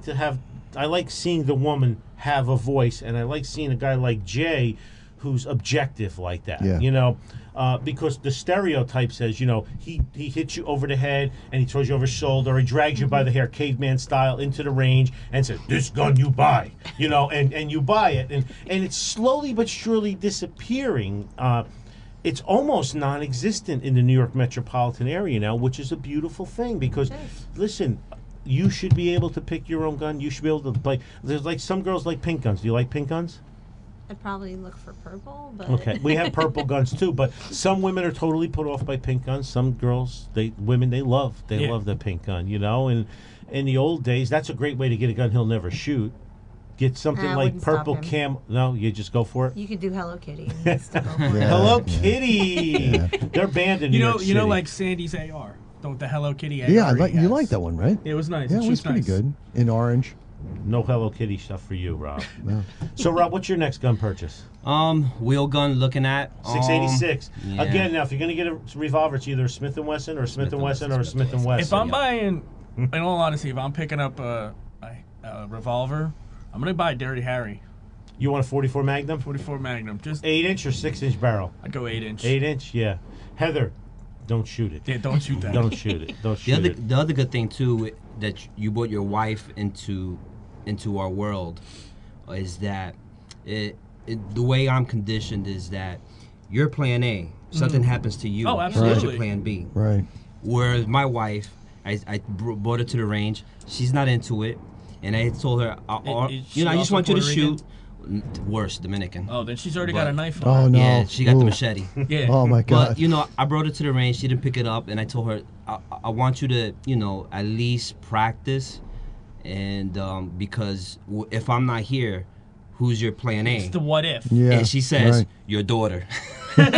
seeing the woman have a voice, and I like seeing a guy like Jay who's objective like that. Yeah. You know, because the stereotype says, you know, he hits you over the head and he throws you over his shoulder, or he drags you by the hair, caveman style, into the range and says, "This gun you buy," you know, and you buy it, and it's slowly but surely disappearing. It's almost non-existent in the New York metropolitan area now, which is a beautiful thing because, listen, you should be able to pick your own gun. You should be able to play. There's like some girls like pink guns. Do you like pink guns? I'd probably look for purple, but Okay, we have purple guns too, but some women are totally put off by pink guns. Some girls, they love the pink gun, you know. And in the old days, that's a great way to get a gun he'll never shoot. Get something I like wouldn't stop purple him. cam. No, you just go for it. you could do Hello Kitty. And he'd still go for it. Yeah. Hello Kitty. They're banned in New York City. You know, like Sandy's AR, with the Hello Kitty AR. Yeah, he you has. like that one, right? It was nice. Yeah, It it was shoots pretty nice. good in orange. No Hello Kitty stuff for you, Rob. No. So, Rob, what's your next gun purchase? Wheel gun looking at 686. yeah. Again, now if you're gonna get a revolver, it's either a Smith & Wesson or a Smith & Wesson or a Smith & Wesson. If I'm buying, in all honesty, if I'm picking up a revolver, I'm gonna buy Dirty Harry. You want a 44 Magnum? 44 Magnum, just 8-inch or 6-inch barrel? I go 8-inch. 8-inch, yeah. Heather, don't shoot it. Yeah, don't shoot that. Don't shoot it. Don't shoot it. The other good thing too that you brought your wife into our world is that the way I'm conditioned is that you're plan A. Something happens to you. Oh, absolutely. She's your plan B. Right. Whereas my wife, I brought her to the range. She's not into it, and I told her, I just want you to shoot. Worse, Dominican. Oh, then she's already got a knife on her. Oh, no. Yeah, she got the machete. Yeah. Oh, my God. But, I brought her to the range. She didn't pick it up, and I told her, I want you to, at least practice. And because if I'm not here, who's your plan A? It's the what if. Yeah. And she says, right. your daughter. And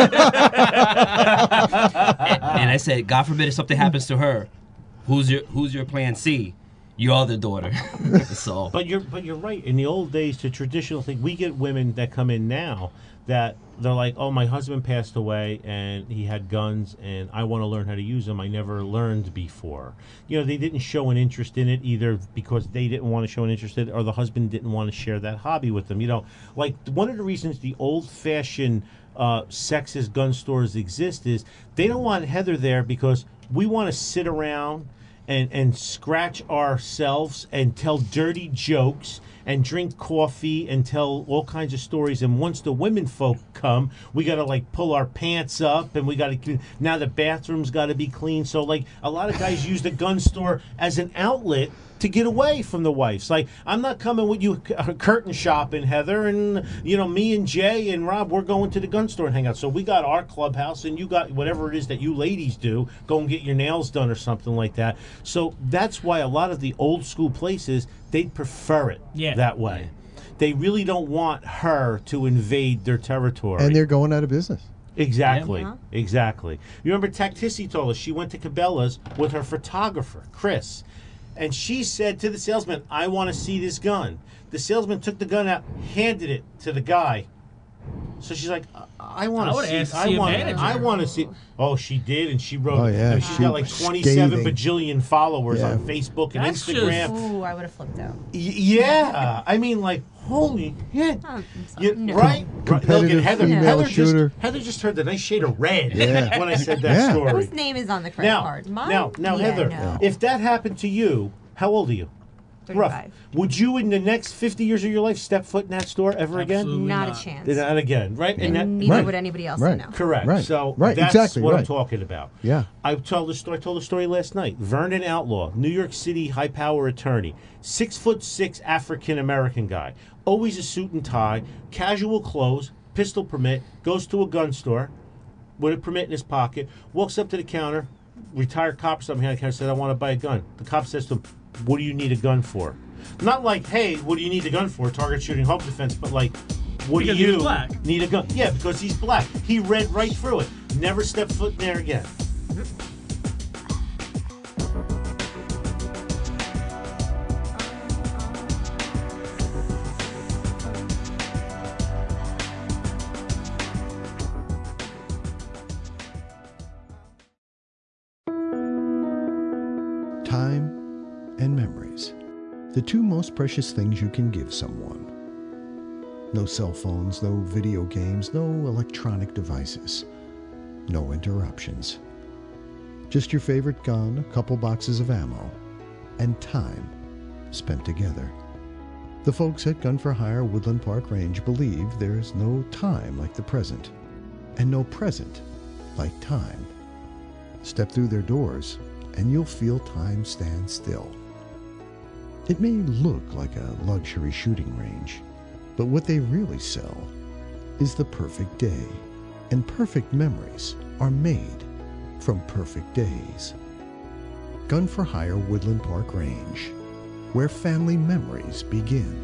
I said, God forbid if something happens to her, who's your plan C? Your other daughter. So. But you're right. In the old days, the traditional thing, we get women that come in now that they're like, oh, my husband passed away and he had guns and I want to learn how to use them. I never learned before. They didn't show an interest in it either because they didn't want to show an interest in it or the husband didn't want to share that hobby with them. Like one of the reasons the old-fashioned sexist gun stores exist is they don't want Heather there because we want to sit around and scratch ourselves and tell dirty jokes and drink coffee and tell all kinds of stories. And once the women folk come, we got to pull our pants up and we got to now the bathroom's got to be clean. So a lot of guys use the gun store as an outlet to get away from the wives. I'm not coming with you curtain shopping, Heather, and me and Jay and Rob, we're going to the gun store and hang out. So we got our clubhouse and you got whatever it is that you ladies do, go and get your nails done or something like that. So that's why a lot of the old school places, they'd prefer it that way. They really don't want her to invade their territory. And they're going out of business. Exactly. Yeah. Exactly. You remember Tactissi told us she went to Cabela's with her photographer, Chris. And she said to the salesman, I want to see this gun. The salesman took the gun out, handed it to the guy. So she's like, I want to see. I want to see. Oh, she did, and she wrote. Oh, yeah. She's got 27 bajillion followers on Facebook and That's Instagram. Ooh, I would have flipped out. Yeah, I mean, holy shit. No. Right? Competitive female shooter. Heather just heard the nice shade of red Yeah. when I said that story. Whose name is on the credit card? Mine? Now, Yeah, Heather, no. if that happened to you, how old are you? 35. Rough. Would you, in the next 50 years of your life, step foot in that store ever Absolutely again? Not not. a chance. Not again, right? And neither Right. would anybody else Right. I know. Correct. Right. So Right, that's exactly, what I'm right. talking about. Yeah. I told the story last night. Vernon Outlaw, New York City high power attorney, 6'6" African American guy, always a suit and tie, casual clothes, pistol permit, goes to a gun store with a permit in his pocket, walks up to the counter, retired cop or something behind the counter, says, I want to buy a gun. The cop says to him, what do you need a gun for? Not like, hey, what do you need a gun for? Target shooting, home defense, but what Because do you he's black. need a gun? Yeah, because he's black. He read right through it. Never stepped foot in there again. Time and memories. The two most precious things you can give someone. No cell phones, no video games, no electronic devices. No interruptions. Just your favorite gun, a couple boxes of ammo, and time spent together. The folks at Gun for Hire Woodland Park Range believe there's no time like the present, and no present like time. Step through their doors, and you'll feel time stand still. It may look like a luxury shooting range, but what they really sell is the perfect day, and perfect memories are made from perfect days. Gun for Hire Woodland Park Range, where family memories begin.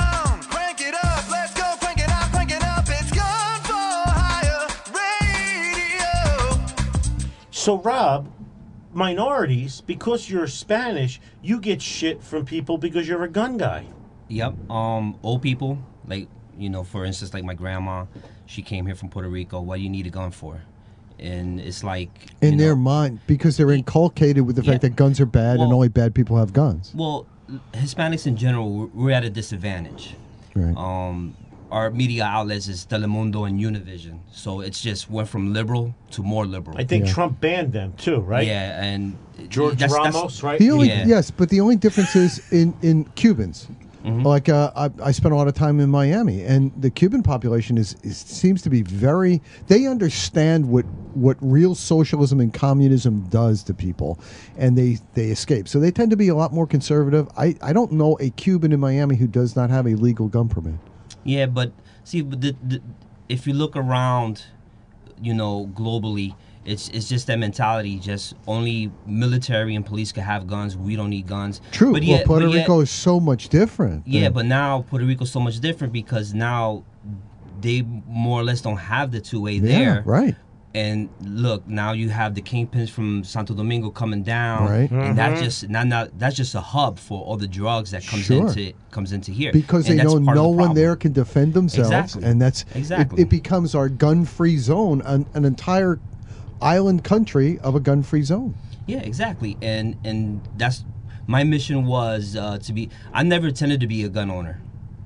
Crank it up, let's go, crank it up, it's Gun for Hire So, Rob, minorities, because you're Spanish, you get shit from people because you're a gun guy. Yep. Old people, like, you know, for instance, like my grandma, she came here from Puerto Rico. What do you need a gun for? And it's like... In their mind, because they're inculcated with the fact that guns are bad and only bad people have guns. Well, Hispanics in general, we're at a disadvantage. Right. Our media outlets is Telemundo and Univision. So it's just went from liberal to more liberal. I think Trump banned them too, right? Yeah, and George Ramos, right? The only, yes, but the only difference is in Cubans. Like I spent a lot of time in Miami, and the Cuban population seems to be very. They understand what real socialism and communism does to people, and they escape. So they tend to be a lot more conservative. I don't know a Cuban in Miami who does not have a legal gun permit. Yeah, but see, if you look around, you know, globally, it's just that mentality. Just only military and police can have guns. We don't need guns. True. But Well, Puerto Rico is so much different. Yeah, but now Puerto Rico's so much different because now they more or less don't have the two-way there. Right. And look, now you have the kingpins from Santo Domingo coming down, Right. and that's just a hub for all the drugs that comes into here Because and they that's know part of no the one problem. there can defend themselves, Exactly. and that's Exactly. it becomes our gun-free zone, an entire island country of a gun-free zone. Yeah, exactly. And that's my mission was to be. I never intended to be a gun owner.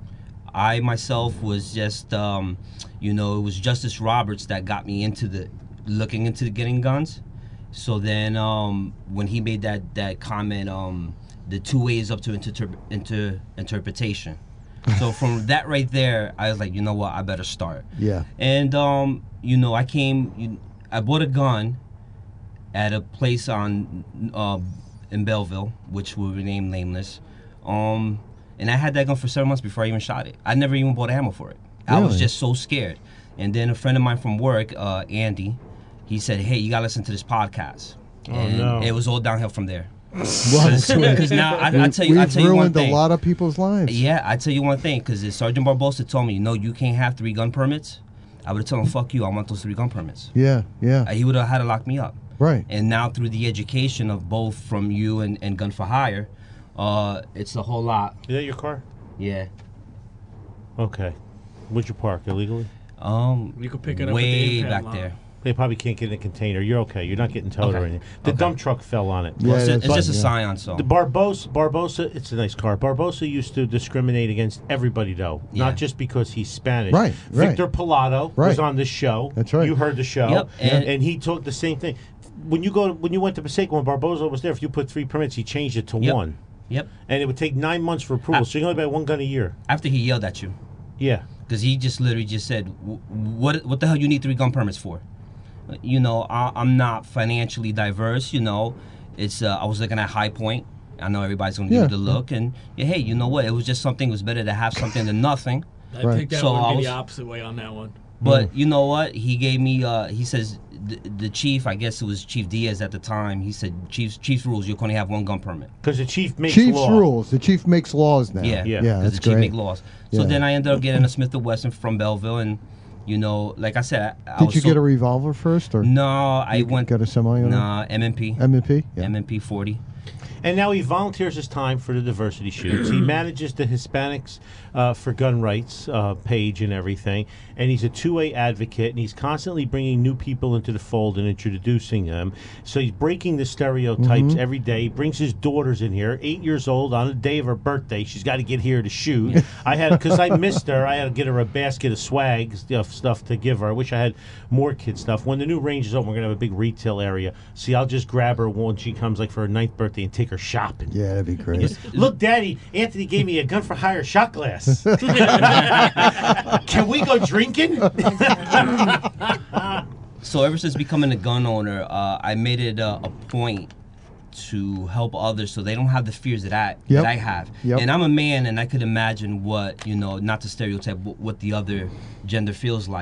I myself was just, you know, it was Justice Roberts that got me into looking into getting guns. So then when he made that comment, the two-way is up to interpretation. So from that right there, I was like, you know what, I better start. Yeah. And, you know, I bought a gun at a place in Belleville, which will remain nameless. And I had that gun for 7 months before I even shot it. I never even bought ammo for it. I was just so scared. And then a friend of mine from work, Andy, he said, hey, you got to listen to this podcast. And it was all downhill from there. Because now, I tell you one thing. We've ruined a lot of people's lives. Yeah, I tell you one thing, because Sergeant Barbosa told me, no, you can't have 3 gun permits. I would have told him, fuck you, I want those 3 gun permits. Yeah, yeah. He would have had to lock me up. Right. And now through the education of both from you and Gun for Hire, it's a whole lot. Is that your car? Yeah. Okay. Would you park illegally? You could pick it up way at the back lot. there. They probably can't get in a container. You're okay. You're not getting towed or anything. The dump truck fell on it. Yeah, it's just a Scion, so. The Barbosa, it's a nice car. Barbosa used to discriminate against everybody, though. Yeah. Not just because he's Spanish. Right, right. Victor Pilato was on this show. That's right. You heard the show. Yep, And he told the same thing. When you went to Passaic, when Barbosa was there, if you put 3 permits, he changed it to 1. Yep. And it would take 9 months for approval. So you can only buy 1 gun a year. After he yelled at you. Yeah. Because he just literally just said, what the hell you need 3 gun permits for? You know, I'm not financially diverse, you know. It's I was looking at High Point. I know everybody's going to give it a look. And, hey, you know what? It was just something. It was better to have something than nothing. I picked that one the opposite way on that one. But you know what? He gave me, he says, the chief, I guess it was Chief Diaz at the time, he said, Chief's rules, you can only have 1 gun permit. Because the chief makes Chief's law. rules. The chief makes laws now. Yeah, that's the chief great. make laws. So then I ended up getting a Smith & Wesson from Belleville, and, you know, like I said, Did you get a revolver first? Or No, I went... Got a semi? Nah, M&P. M&P? Yeah. M&P 40. And now he volunteers his time for the diversity shoots. He manages the Hispanics for Gun Rights page and everything. And he's a two-way advocate, and he's constantly bringing new people into the fold and introducing them. So he's breaking the stereotypes every day. He brings his daughters in here, 8 years old, on the day of her birthday. She's got to get here to shoot. Because I missed her, I had to get her a basket of swag stuff to give her. I wish I had more kid stuff. When the new range is open, we're going to have a big retail area. See, I'll just grab her when she comes like for her 9th birthday and take her shopping. Yeah, that'd be great. Look, Daddy, Anthony gave me a Gun for Hire shot glass. Can we go drinking? So ever since becoming a gun owner, I made it a point to help others so they don't have the fears that I have. And I'm a man, and I could imagine what, you know, not to stereotype, what the other gender feels like.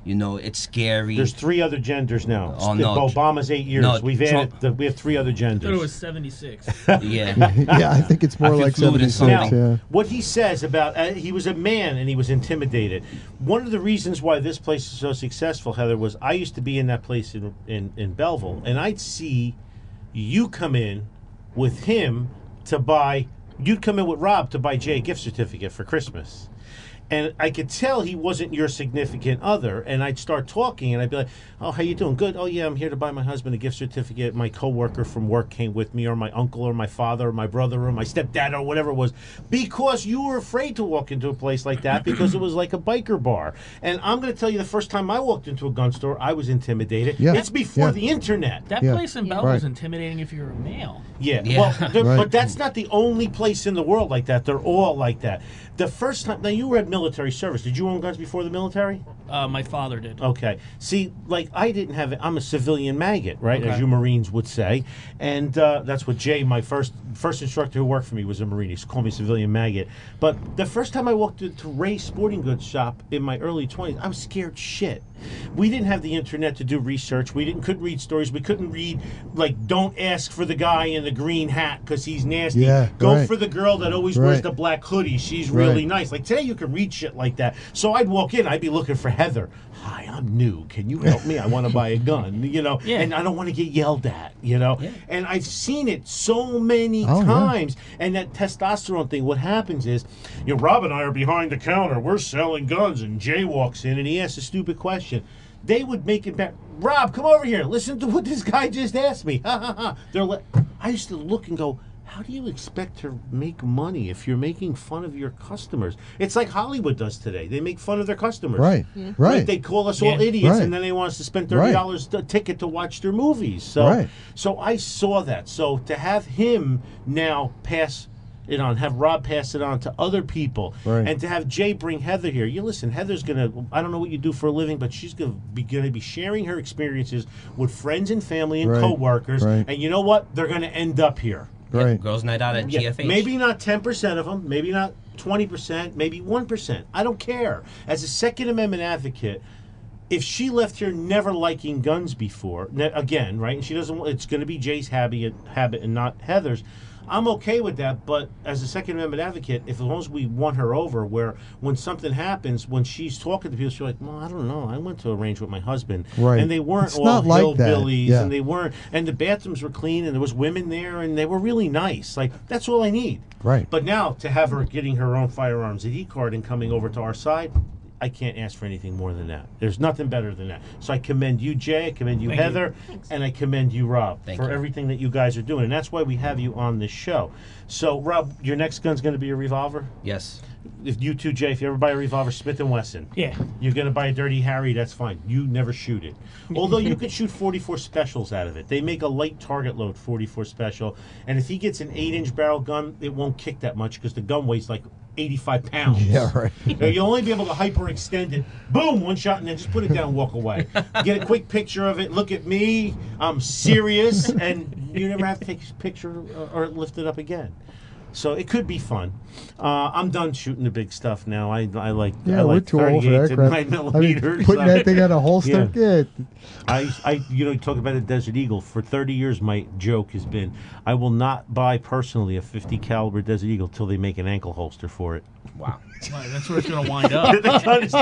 It's scary. There's 3 other genders now. Oh, no. Obama's 8 years. No, we have 3 other I genders. thought it was 76. Yeah. Yeah, I think it's more I feel like fluid in 76. something. Yeah. What he says about he was a man and he was intimidated. One of the reasons why this place is so successful, Heather, was I used to be in that place in Belleville, and I'd see you come in with him to buy. You'd come in with Rob to buy Jay a gift certificate for Christmas. And I could tell he wasn't your significant other, and I'd start talking, and I'd be like, "Oh, how you doing? Good. Oh, yeah, I'm here to buy my husband a gift certificate. My coworker from work came with me, or my uncle, or my father, or my brother, or my stepdad, or whatever it was," because you were afraid to walk into a place like that because it was like a biker bar. And I'm going to tell you, the first time I walked into a gun store, I was intimidated. Yeah. It's before Yeah. the internet. That Yeah. place in Belleville Right. is intimidating if you're a male. Yeah, Yeah. well, Right. but that's not the only place in the world like that. They're all like that. The first time, now you were at military service. Did you own guns before the military? My father did. Okay. See, like I didn't have it. I'm a civilian maggot, right? Okay. As you Marines would say, and that's what Jay, my first instructor who worked for me, was a Marine. He used to call me civilian maggot. But the first time I walked into Ray's Sporting Goods shop in my early 20s, I was scared shit. We didn't have the internet to do research. We couldn't read stories. We couldn't read like, don't ask for the guy in the green hat because he's nasty. Yeah, Go right. for the girl that always wears Right. the black hoodie. She's really Right. nice. Like today, you can read shit like that. So I'd walk in. I'd be looking for Heather. Hi, I'm new. Can you help me? I want to buy a gun. Yeah. And I don't want to get yelled at. Yeah. And I've seen it so many Oh, yeah. times. And that testosterone thing. What happens is, Rob and I are behind the counter. We're selling guns, and Jay walks in and he asks a stupid question. They would make it back. Rob, come over here. Listen to what this guy just asked me. Ha ha ha. I used to look and go, how do you expect to make money if you're making fun of your customers? It's like Hollywood does today. They make fun of their customers. Right. Right. They call us all Yeah. idiots, Right. and then they want us to spend $30 a ticket to watch their movies. So, Right. so I saw that. So to have him now pass it on, have Rob pass it on to other people, Right. and to have Jay bring Heather here. You listen, Heather's gonna. I don't know what you do for a living, but she's gonna be sharing her experiences with friends and family and Right. coworkers. Right. And you know what? They're gonna end up here. Right. Girls' night out at Yeah, GFH. maybe not 10% of them, maybe not 20%, maybe 1%. I don't care. As a Second Amendment advocate, if she left here never liking guns before, again, right, and she doesn't, it's going to be Jay's habit and not Heather's. I'm okay with that, but as a Second Amendment advocate, if as long as we won her over, where when something happens, when she's talking to people, she's like, well, I don't know. I went to a range with my husband. Right. And they weren't It's all not like that. hillbillies, Yeah. and they weren't, and the bathrooms were clean, and there was women there, and they were really nice. Like, that's all I need. Right. But now, to have her getting her own firearms ID card and coming over to our side, I can't ask for anything more than that. There's nothing better than that. So I commend you, Jay. I commend you, Thank you. Heather. And I commend you, Rob, Thank for you. everything that you guys are doing. And that's why we have you on this show. So, Rob, your next gun's going to be a revolver? Yes. If you too, Jay, if you ever buy a revolver, Smith & Wesson. Yeah. You're going to buy a Dirty Harry, that's fine. You never shoot it. Although you could shoot 44 specials out of it. They make a light target load 44 special. And if he gets an 8-inch barrel gun, it won't kick that much because the gun weighs like 85 pounds. Yeah, right. You'll only be able to hyperextend it. Boom, one shot, and then just put it down and walk away. Get a quick picture of it. Look at me. I'm serious. And you never have to take a picture or lift it up again. So it could be fun. I'm done shooting the big stuff now. I like Yeah, I we're like too old for 38s that and crap. 9mm. Putting that thing on a holster. Yeah. Yeah. I you talk about a Desert Eagle. For 30 years, my joke has been, I will not buy personally a 50 caliber Desert Eagle till they make an ankle holster for it. Wow. Right, that's where it's going to wind up. The gun is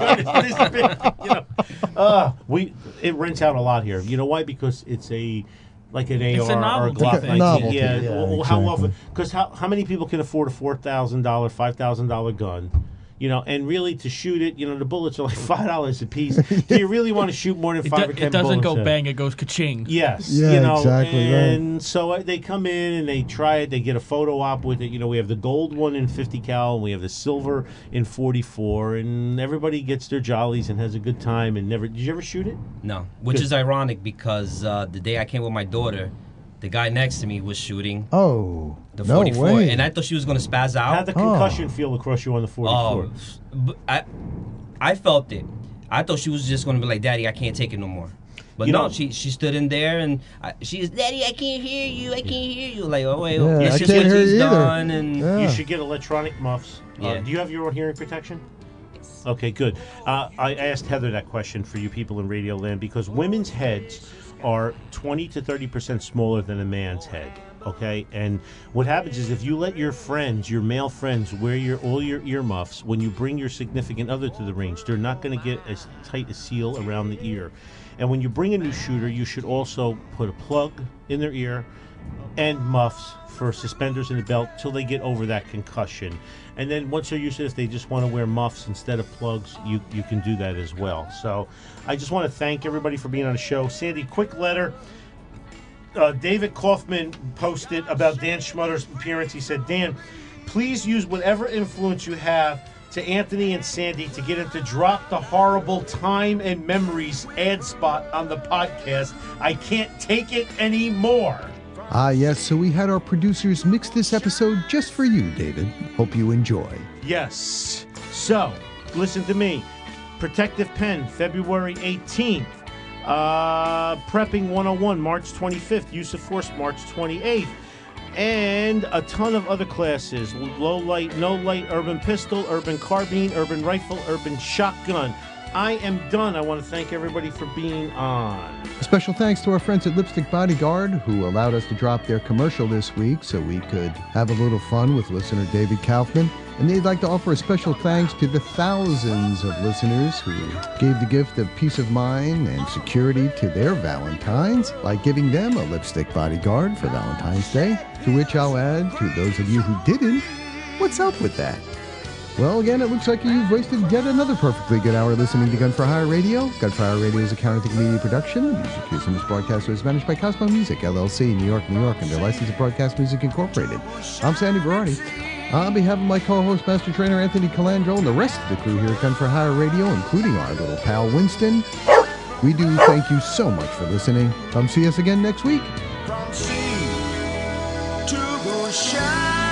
this big. It rents out a lot here. You know why? Because it's like an It's a AR or a novelty Glock thing. 19. Novelty, Yeah. yeah, Well, how exactly. often? Because how many people can afford a $4,000, $5,000 gun? And really to shoot it, the bullets are like $5 a piece. Do you really want to shoot more than It, 5 or 10 it doesn't bullets? go bang, it goes ka-ching. Yes. Yeah, exactly, right. And so they come in and they try it. They get a photo op with it. We have the gold one in 50 cal, and we have the silver in 44, and everybody gets their jollies and has a good time. And never. Did you ever shoot it? No. Which Good. is ironic because the day I came with my daughter, the guy next to me was shooting Oh. the no 44, way. and I thought she was going to spaz out. How'd the concussion feel across you on the 44? I felt it. I thought she was just going to be like, Daddy, I can't take it no more. But no, she stood in there and she's, Daddy, I can't hear you. I can't hear you. Like, oh, wait, Yeah, let's I just can't wait till hear he's you either. done. And Yeah. You should get electronic muffs. Yeah. Do you have your own hearing protection? Yes. Okay, good. I asked Heather that question for you people in Radio Land because women's heads are 20 to 30% smaller than a man's head. Okay, and what happens is if you let your friends, your male friends, wear all your earmuffs, when you bring your significant other to the range, they're not going to get as tight a seal around the ear. And when you bring a new shooter, you should also put a plug in their ear and muffs for suspenders in the belt till they get over that concussion. And then once they're used to this, they just want to wear muffs instead of plugs. You can do that as well. So I just want to thank everybody for being on the show. Sandy, quick letter. David Kaufman posted about Dan Schmutter's appearance. He said, Dan, please use whatever influence you have to Anthony and Sandy to get him to drop the horrible Time and Memories ad spot on the podcast. I can't take it anymore. Ah, yes, so we had our producers mix this episode just for you, David. Hope you enjoy. Yes. So, listen to me. Protective Pen, February 18th. Prepping 101, March 25th. Use of Force, March 28th. And a ton of other classes. Low light, no light, urban pistol, urban carbine, urban rifle, urban shotgun. I am done. I want to thank everybody for being on. A special thanks to our friends at Lipstick Bodyguard who allowed us to drop their commercial this week so we could have a little fun with listener David Kaufman. And they'd like to offer a special thanks to the thousands of listeners who gave the gift of peace of mind and security to their Valentines by giving them a Lipstick Bodyguard for Valentine's Day. To which I'll add, to those of you who didn't, what's up with that? Well, again, it looks like you've wasted yet another perfectly good hour listening to Gun for Hire Radio. Gun for Hire Radio is a counterfeit media production. The music used in this broadcast was managed by Cosmo Music, LLC, New York, New York, under license of Broadcast Music Incorporated. I'm Sandy Berardi. On behalf of my co-host, Master Trainer Anthony Calandro, and the rest of the crew here at Gun for Hire Radio, including our little pal Winston, we do thank you so much for listening. Come see us again next week. From sea to the shine.